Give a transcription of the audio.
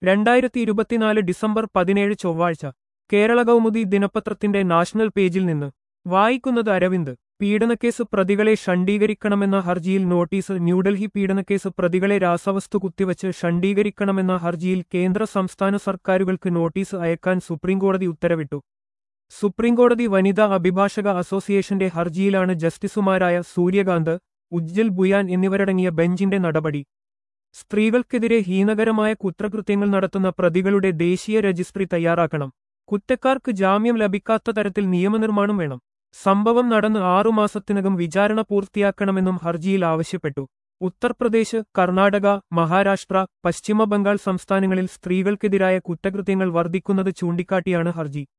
2024 December 17 ചൊവ്വാഴ്ച കേരള കൗമുദി ദിനപത്രത്തിന്റെ national പേജിൽ നിന്ന് വായിക്കുന്നത് അരവിന്ദ്. പീഡനക്കേസ് പ്രതികളെ ഷണ്ഡീകരിക്കണമെന്ന ഹർജിയിൽ നോട്ടീസ്. ന്യൂഡൽഹി. പീഡനക്കേസ് പ്രതികളെ രാസവസ്തു കുത്തിവച്ച് ഷണ്ഡീകരിക്കണമെന്ന ഹർജിയിൽ കേന്ദ്ര സംസ്ഥാന സർക്കാരുകൾക്ക് നോട്ടീസ് അയക്കാൻ സുപ്രീംകോടതി ഉത്തരവിട്ടു. സുപ്രീംകോടതി വനിതാ അഭിഭാഷക അസോസിയേഷന്റെ ഹർജിയിലാണ് ജസ്റ്റിസുമാരായ സൂര്യകാന്ത്, ഉജ്ജൽ ബുയാൻ എന്നിവരടങ്ങിയ ബെഞ്ചിന്റെ നടപടി. സ്ത്രീകൾക്കെതിരെ ഹീനകരമായ കുറ്റകൃത്യങ്ങൾ നടത്തുന്ന പ്രതികളുടെ ദേശീയ രജിസ്ട്രി തയ്യാറാക്കണം. കുറ്റക്കാർക്ക് ജാമ്യം ലഭിക്കാത്ത തരത്തിൽ നിയമനിർമ്മാണം വേണം. സംഭവം നടന്ന് 6 മാസത്തിനകം വിചാരണ പൂർത്തിയാക്കണമെന്നും ഹർജിയിൽ ആവശ്യപ്പെട്ടു. ഉത്തർപ്രദേശ്, കർണാടക, മഹാരാഷ്ട്ര, പശ്ചിമ ബംഗാൾ സംസ്ഥാനങ്ങളിൽ സ്ത്രീകൾക്കെതിരായ കുറ്റകൃത്യങ്ങൾ വർദ്ധിക്കുന്നത് ചൂണ്ടിക്കാട്ടിയാണ് ഹർജി.